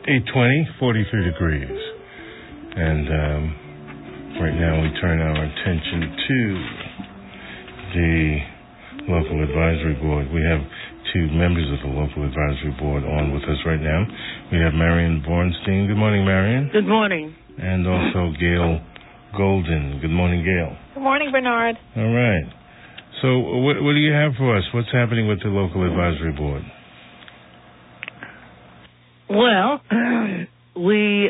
8:20, 43 degrees. And right now we turn our attention to the Local Advisory Board. We have two members of the Local Advisory Board on with us right now. We have Marion Bornstein. Good morning, Marion. Good morning. And also Gail Golden. Good morning, Gail. Good morning, Bernard. All right. So what do you have for us? What's happening with the Local Advisory Board? Well, we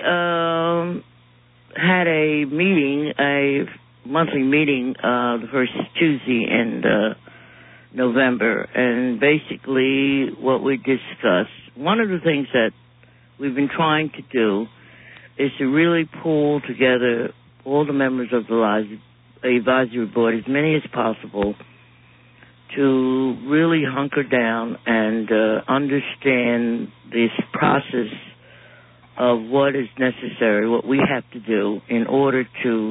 had a meeting, a monthly meeting, the first Tuesday in November, and basically what we discussed, one of the things that we've been trying to do is to really pull together all the members of the advisory board, as many as possible, to really hunker down and understand this process of what is necessary, what we have to do in order to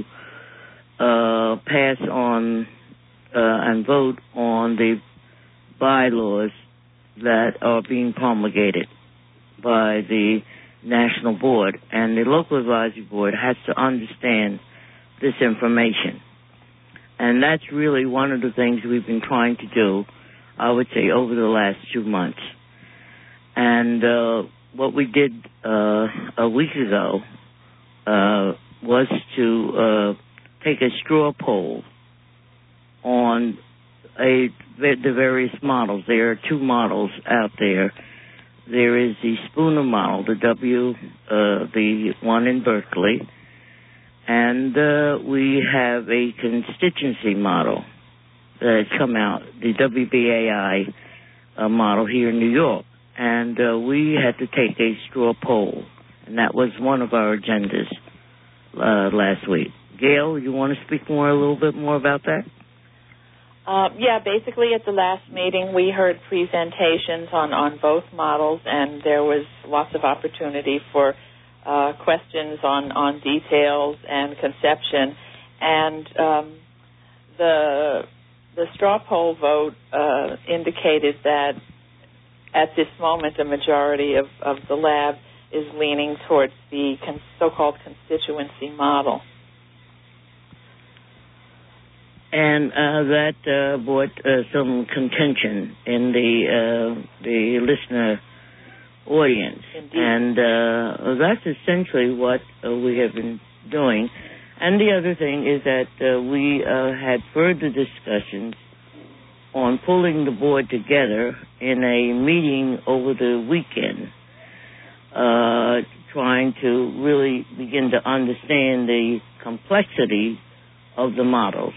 pass on and vote on the bylaws that are being promulgated by the National Board. And the Local Advisory Board has to understand this information. And that's really one of the things we've been trying to do, I would say, over the last 2 months. And what we did a week ago was to take a straw poll on the various models. There are two models out there. There is the Spooner model, the one in Berkeley, and we have a constituency model that has come out, the WBAI model here in New York. And we had to take a straw poll, and that was one of our agendas last week. Gail, you want to speak a little bit more about that? Basically at the last meeting we heard presentations on both models, and there was lots of opportunity for questions on details and conception. And the straw poll vote indicated that at this moment a majority of the lab is leaning towards the so-called constituency model. And that brought some contention in the listener audience. Indeed. And that's essentially what we have been doing. And the other thing is that we had further discussions on pulling the board together in a meeting over the weekend, trying to really begin to understand the complexity of the models.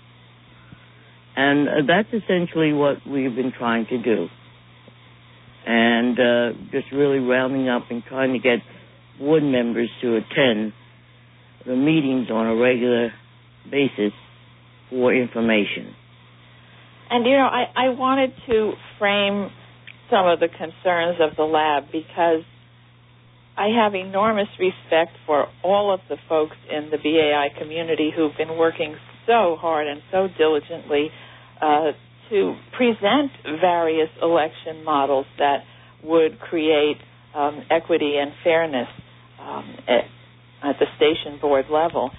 And that's essentially what we've been trying to do. And just really rounding up and trying to get board members to attend the meetings on a regular basis for information. And, I wanted to frame some of the concerns of the lab because I have enormous respect for all of the folks in the BAI community who've been working so hard and so diligently to present various election models that would create equity and fairness at the station board level.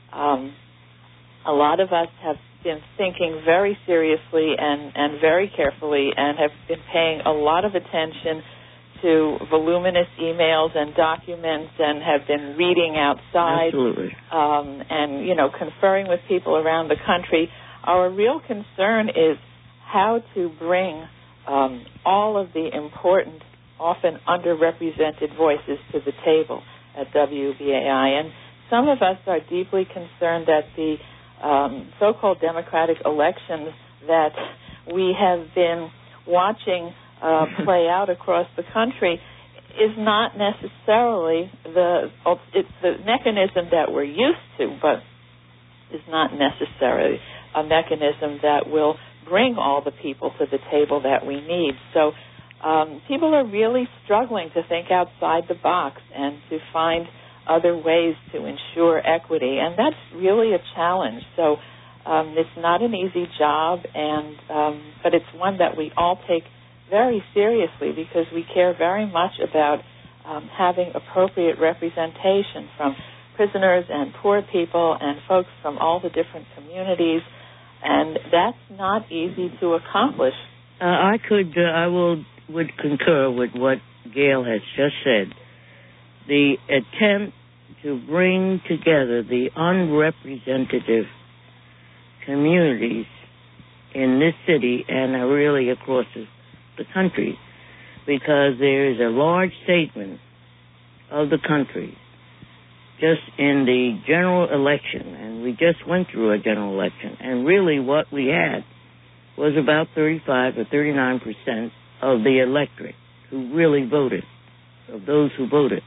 A lot of us have been thinking very seriously and very carefully and have been paying a lot of attention to voluminous emails and documents and have been reading outside. Absolutely. And, conferring with people around the country. Our real concern is how to bring all of the important, often underrepresented voices to the table at WBAI. And some of us are deeply concerned that the so-called democratic elections that we have been watching play out across the country is not necessarily it's the mechanism that we're used to, but is not necessarily a mechanism that will bring all the people to the table that we need. So people are really struggling to think outside the box and to find other ways to ensure equity, and that's really a challenge. So it's not an easy job, and but it's one that we all take very seriously because we care very much about having appropriate representation from prisoners and poor people and folks from all the different communities, and that's not easy to accomplish. I would concur with what Gail has just said. The attempt to bring together the unrepresentative communities in this city and really across the country, because there is a large segment of the country just in the general election, and we just went through a general election, and really what we had was about 35 or 39% of the electorate who really voted, of those who voted.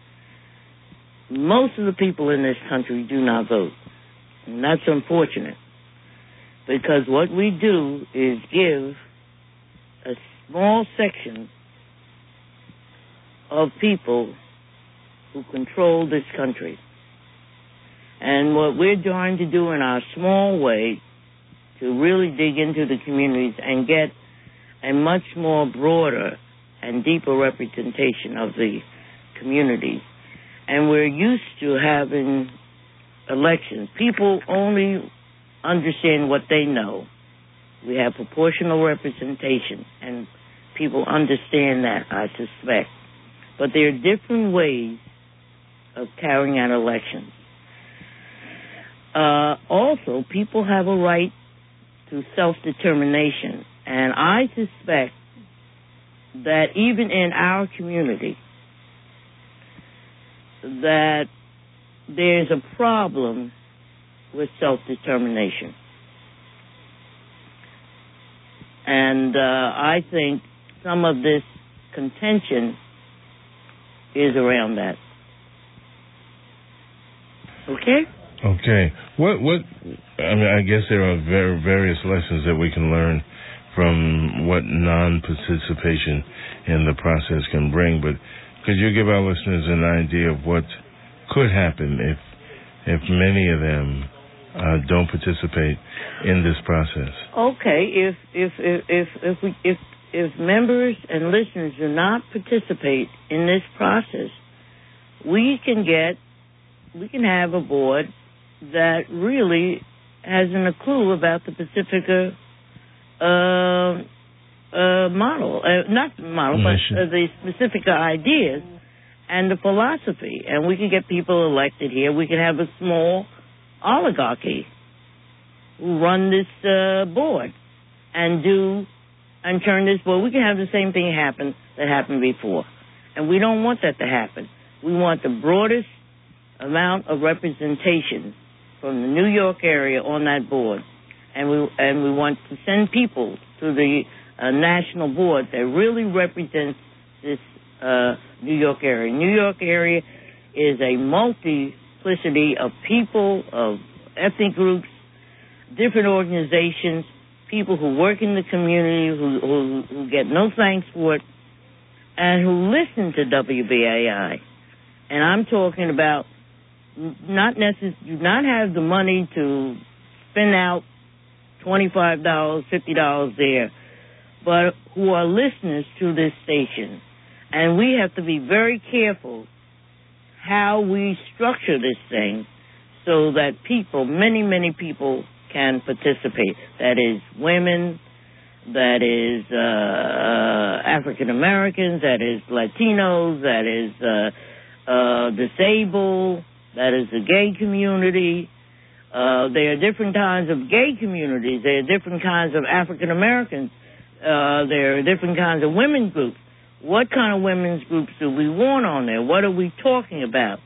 Most of the people in this country do not vote, and that's unfortunate, because what we do is give a small section of people who control this country. And what we're trying to do in our small way to really dig into the communities and get a much more broader and deeper representation of the communities. And we're used to having elections. People only understand what they know. We have proportional representation, and people understand that, I suspect. But there are different ways of carrying out elections. Also, people have a right to self-determination, and I suspect that even in our community, that there's a problem with self-determination. And I think some of this contention is around that. Okay? Okay. I guess there are various lessons that we can learn from what non-participation in the process can bring, but could you give our listeners an idea of what could happen if many of them don't participate in this process? Okay, if members and listeners do not participate in this process, we can have a board that really hasn't a clue about the Pacifica model, not the model, Mission. But the Pacifica ideas and the philosophy. And we can get people elected here. We can have a small oligarchy who run this board and turn this board. We can have the same thing happen that happened before. And we don't want that to happen. We want the broadest amount of representation from the New York area on that board. And we want to send people to the national board that really represents this New York area. New York area is a multiplicity of people, of ethnic groups, different organizations, people who work in the community, who get no thanks for it, and who listen to WBAI. And I'm talking about do not have the money to spend out $25, $50 there, but who are listeners to this station. And we have to be very careful how we structure this thing so that people, many, many people, can participate. That is women, that is African Americans, that is Latinos, that is disabled, that is the gay community. There are different kinds of gay communities. There are different kinds of African Americans. There are different kinds of women's groups. What kind of women's groups do we want on there? What are we talking about?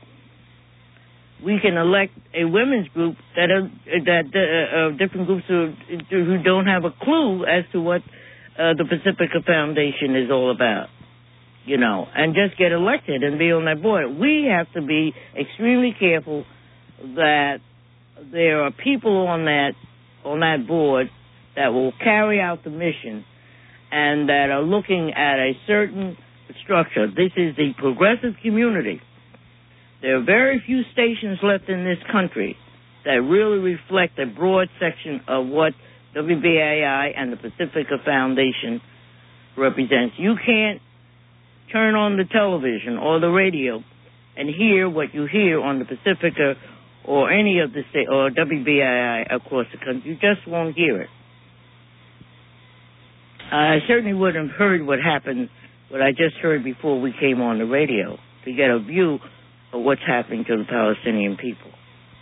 We can elect a women's group that different groups who don't have a clue as to what the Pacifica Foundation is all about, and just get elected and be on that board. We have to be extremely careful that there are people on that board that will carry out the mission and that are looking at a certain structure. This is the progressive community. There are very few stations left in this country that really reflect a broad section of what WBAI and the Pacifica Foundation represents. You can't turn on the television or the radio and hear what you hear on the Pacifica or any of the state or WBII across the country. You just won't hear it. I certainly wouldn't have heard what I just heard before we came on the radio, to get a view of what's happening to the Palestinian people.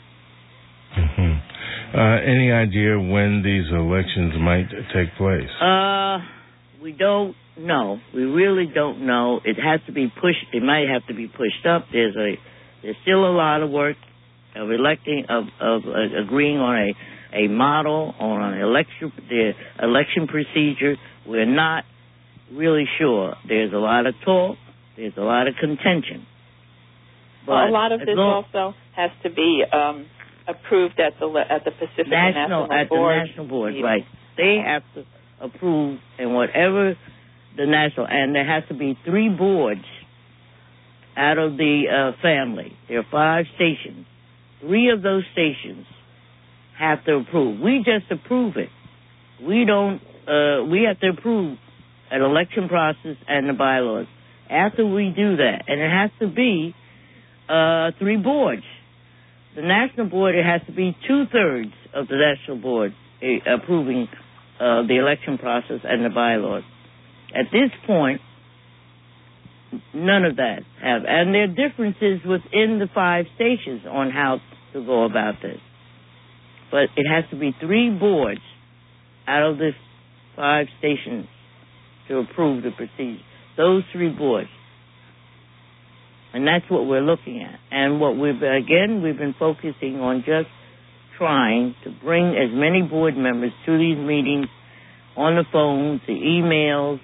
Mm-hmm. Any idea when these elections might take place? We don't know. We really don't know. It has to be pushed. It might have to be pushed up. There's still a lot of work of agreeing on a model, on an election procedure. We're not really sure. There's a lot of talk. There's a lot of contention. But a lot of this also has to be approved at the Pacific National Board. The National Board, right. They have to approve, and whatever the national, and there has to be 3 boards out of the family. There are 5 stations. 3 of those stations have to approve. We just approve it. We don't. We have to approve an election process and the bylaws. After we do that, and it has to be 3 boards. The national board, it has to be 2/3 of the national board approving the election process and the bylaws. At this point, none of that have. And there are differences within the 5 stations on how to go about this. But it has to be 3 boards out of the 5 stations to approve the procedure. Those 3 boards. And that's what we're looking at. And what we've been focusing on just trying to bring as many board members to these meetings on the phones, the emails,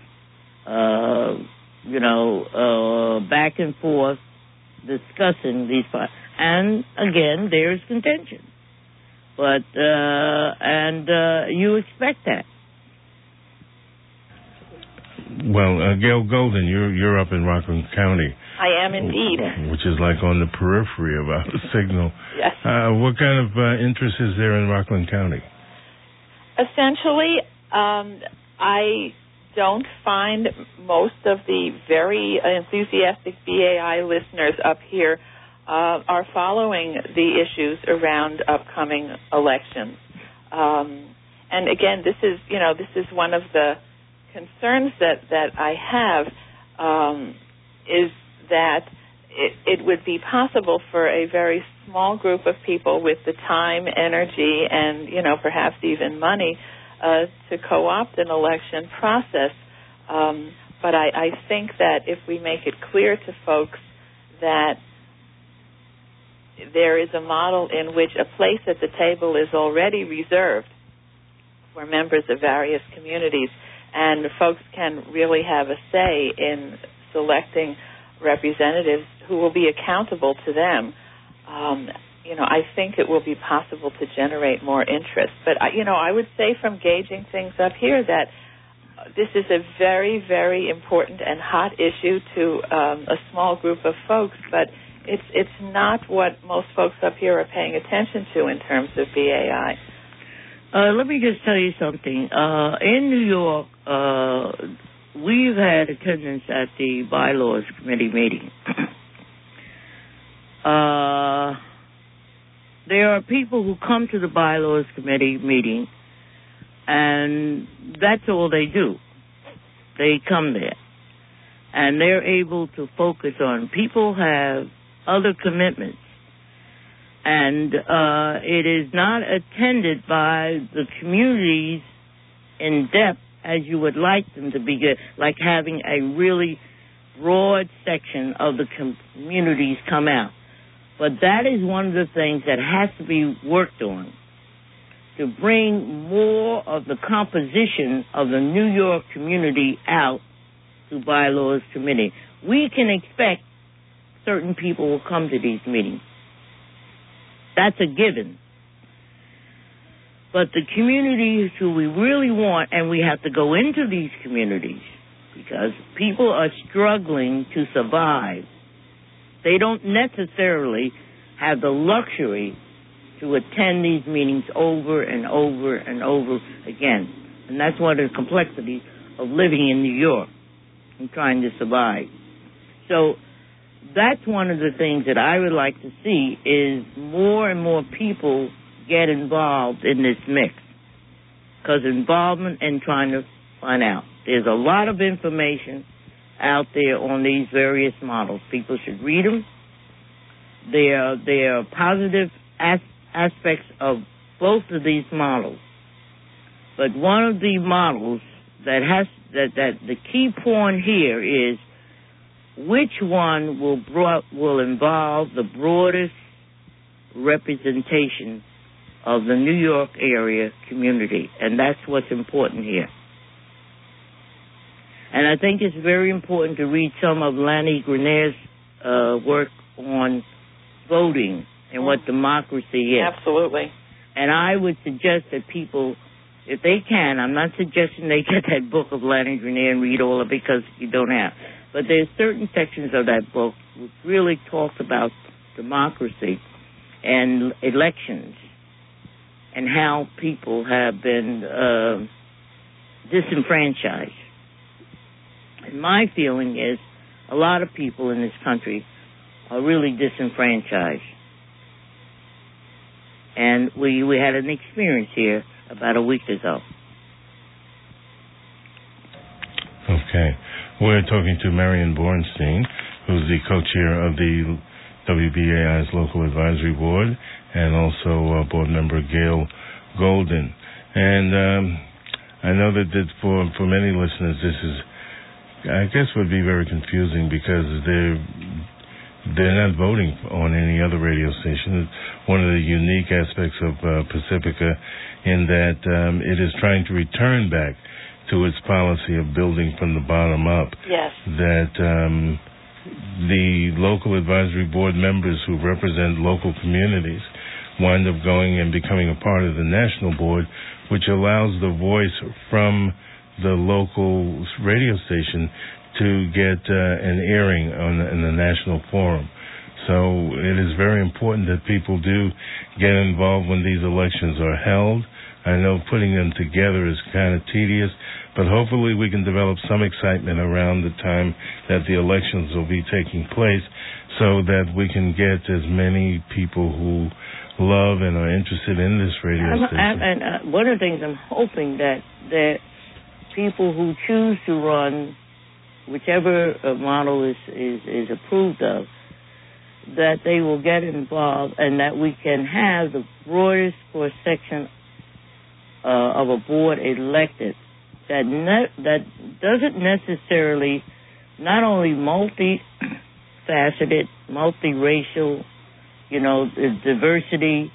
back and forth, discussing these 5. And again, there's contention. But, you expect that. Well, Gail Golden, you're up in Rockland County. I am indeed. Which is like on the periphery of our signal. Yes. What kind of interest is there in Rockland County? Essentially, I don't find most of the very enthusiastic BAI listeners up here are following the issues around upcoming elections. And again, this is one of the concerns that I have, is that it would be possible for a very small group of people with the time, energy, and perhaps even money to co-opt an election process. But I think that if we make it clear to folks that there is a model in which a place at the table is already reserved for members of various communities, and folks can really have a say in selecting representatives who will be accountable to them, I think it will be possible to generate more interest. But, I would say from gauging things up here that this is a very, very important and hot issue to a small group of folks, but it's not what most folks up here are paying attention to in terms of BAI. Let me just tell you something. In New York, we've had attendance at the Bylaws Committee meeting. There are people who come to the Bylaws Committee meeting, and that's all they do. They come there, and they're able to focus on. People have other commitments, and it is not attended by the communities in depth as you would like them to be, like having a really broad section of the communities come out. But that is one of the things that has to be worked on, to bring more of the composition of the New York community out to Bylaws Committee. We can expect certain people will come to these meetings. That's a given. But the communities who we really want, and we have to go into these communities because people are struggling to survive. They don't necessarily have the luxury to attend these meetings over and over and over again. And that's one of the complexities of living in New York and trying to survive. So that's one of the things that I would like to see is more and more people get involved in this mix. Because involvement and trying to find out. There's a lot of information out there on these various models. People should read them. There are positive aspects of both of these models. But one of the models that the key point here is which one will involve the broadest representation of the New York area community, and that's what's important here. And I think it's very important to read some of Lanny Grenier's work on voting and what democracy is. Absolutely. And I would suggest that people, if they can, I'm not suggesting they get that book of Lanny Grenier and read all of it because you don't have. But there's certain sections of that book which really talks about democracy and elections and how people have been disenfranchised. And my feeling is a lot of people in this country are really disenfranchised. And we had an experience here about a week ago. Okay. We're talking to Marion Bornstein, who's the co-chair of the WBAI's Local Advisory Board, and also board member Gail Golden. And I know that for many listeners, this is, I guess, would be very confusing because they're not voting on any other radio station. It's one of the unique aspects of Pacifica in that it is trying to return back to its policy of building from the bottom up. Yes. That the local advisory board members who represent local communities wind up going and becoming a part of the national board, which allows the voice from the local radio station to get an airing in the national forum. So it is very important that people do get involved when these elections are held. I know putting them together is kind of tedious, but hopefully we can develop some excitement around the time that the elections will be taking place so that we can get as many people who love and are interested in this radio station. And one of the things I'm hoping that people who choose to run whichever model is approved of, that they will get involved and that we can have the broadest cross-section of a board elected that doesn't necessarily not only multifaceted, multiracial, diversity,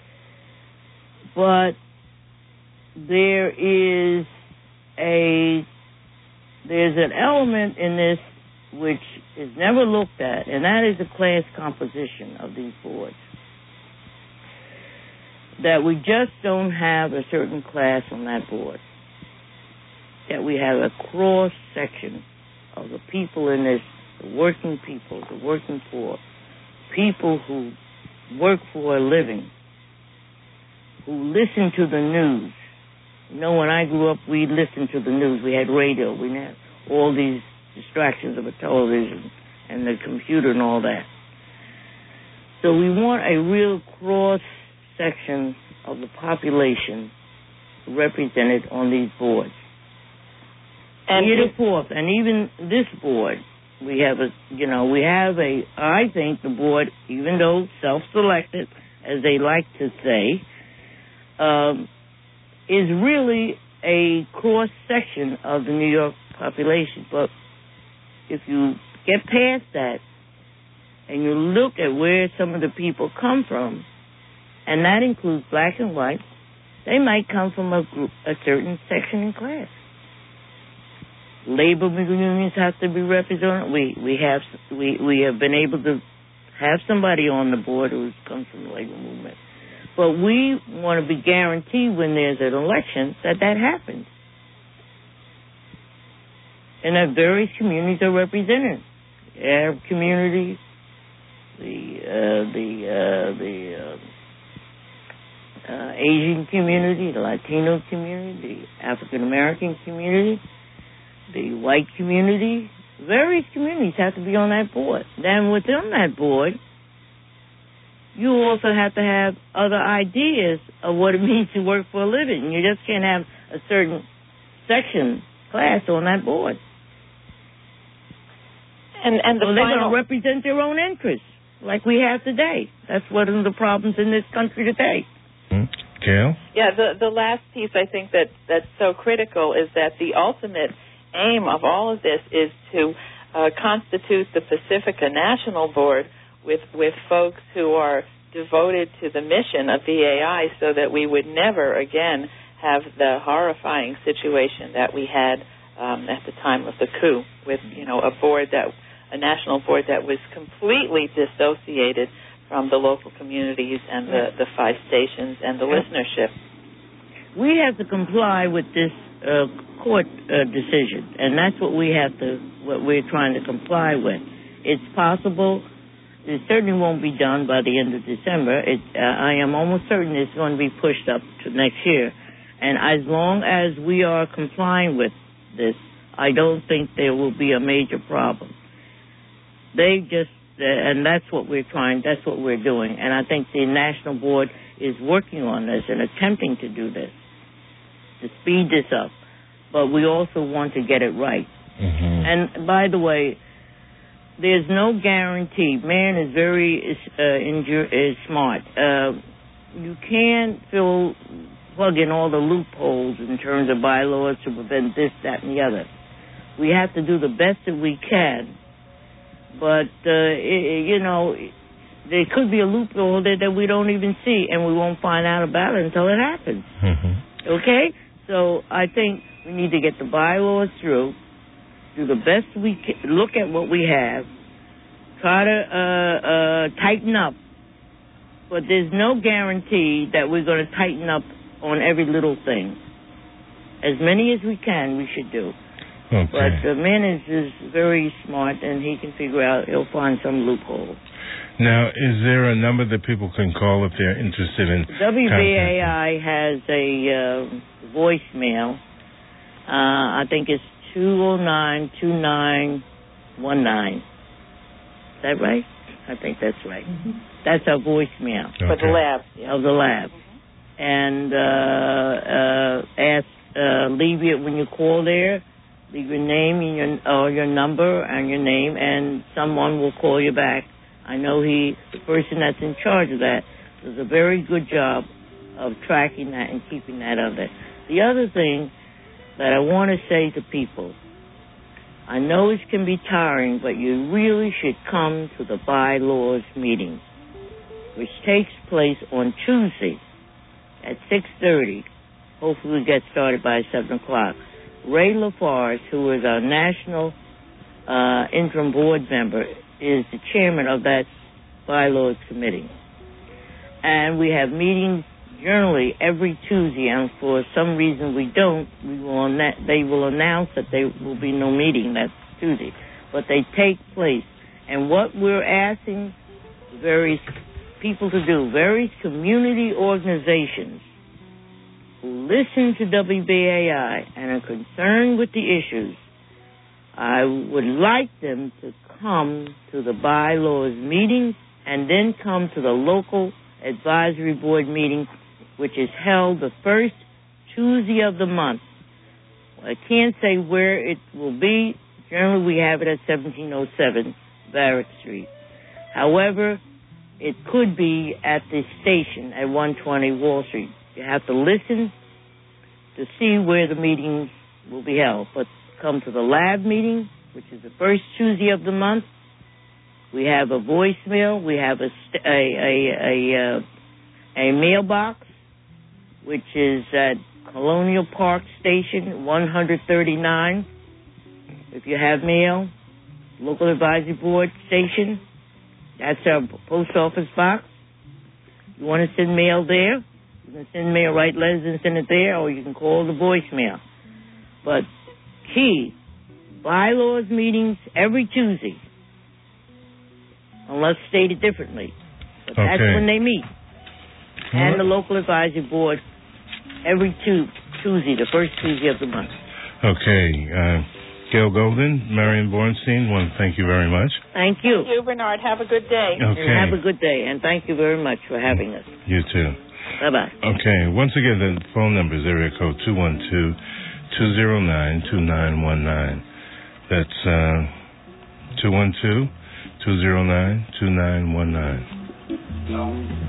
but there's an element in this which is never looked at, and that is the class composition of these boards. That we just don't have a certain class on that board. That we have a cross-section of the people in this, the working people, the working poor, people who work for a living, who listen to the news. When I grew up, we listened to the news. We had radio. We had all these distractions of a television and the computer and all that. So we want a real cross-section of the population represented on these boards. And even this board, I think the board, even though self-selected, as they like to say, is really a cross-section of the New York population. But if you get past that and you look at where some of the people come from, and that includes black and white, they might come from a certain section in class. Labor unions have to be represented. We have been able to have somebody on the board who comes from the labor movement. But we want to be guaranteed when there's an election that happens. And that various communities are represented. The Arab community, the Asian community, the Latino community, the African American community, the white community, various communities have to be on that board. Then within that board, you also have to have other ideas of what it means to work for a living. You just can't have a certain section class on that board. And they're going to represent their own interests, like we have today. That's one of the problems in this country today. Gail? Yeah, the last piece I think that's so critical is that the ultimate aim of all of this is to constitute the Pacifica National Board with folks who are devoted to the mission of VAI, so that we would never again have the horrifying situation that we had at the time of the coup, with a national board that was completely dissociated from the local communities and the 5 stations and the listenership. We have to comply with this court decision, and that's what what we're trying to comply with. It's possible. It certainly won't be done by the end of December. I am almost certain it's going to be pushed up to next year. And as long as we are complying with this, I don't think there will be a major problem. And that's what that's what we're doing. And I think the National Board is working on this and attempting to do this, to speed this up. But we also want to get it right. Mm-hmm. And by the way, there's no guarantee. Man is very smart. You can't plug in all the loopholes in terms of bylaws to prevent this, that, and the other. We have to do the best that we can. But, there could be a loophole there that we don't even see, and we won't find out about it until it happens. Mm-hmm. Okay? So I think we need to get the bylaws through, do the best we can, look at what we have, try to tighten up. But there's no guarantee that we're going to tighten up on every little thing. As many as we can, we should do. Okay. But the man is very smart, and he can figure out, he'll find some loophole. Now, is there a number that people can call if they're interested in WBAI has a voicemail. I think it's 209-2919. Is that right? I think that's right. Mm-hmm. That's our voicemail. Okay. For the lab. Yeah. Of the lab. And leave it when you call there. Leave your name and your number and your name, and someone will call you back. I know the person that's in charge of that does a very good job of tracking that and keeping that up there. The other thing that I want to say to people, I know it can be tiring, but you really should come to the bylaws meeting, which takes place on Tuesday at 6:30. Hopefully we get started by 7 o'clock. Ray Lafarge, who is our national interim board member, is the chairman of that bylaws committee. And we have meetings generally every Tuesday, and for some reason we don't, they will announce that there will be no meeting that Tuesday. But they take place. And what we're asking various people to do, various community organizations who listen to WBAI and are concerned with the issues, I would like them to come to the bylaws meetings and then come to the local advisory board meeting, which is held the first Tuesday of the month. I can't say where it will be. Generally, we have it at 1707 Barrett Street. However, it could be at the station at 120 Wall Street. You have to listen to see where the meetings will be held. But come to the lab meeting, which is the first Tuesday of the month. We have a voicemail. We have a mailbox, which is at Colonial Park Station 139. If you have mail, local advisory board station, that's our post office box. You want to send mail there? You can send mail, write letters and send it there, or you can call the voicemail. But key, bylaws meetings every Tuesday, unless stated differently. But that's when they meet. And the local advisory board every Tuesday, the first Tuesday of the month. Okay. Gail Golden, Marion Bornstein, well, thank you very much. Thank you. Thank you, Bernard. Have a good day. Okay. And have a good day, and thank you very much for having us. You too. Bye-bye. Okay, once again, the phone number is area code 212-209-2919. That's 212-209-2919.